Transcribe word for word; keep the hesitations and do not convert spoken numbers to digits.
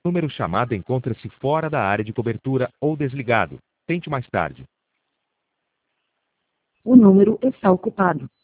O número chamado encontra-se fora da área de cobertura ou desligado. Tente mais tarde. O número está ocupado.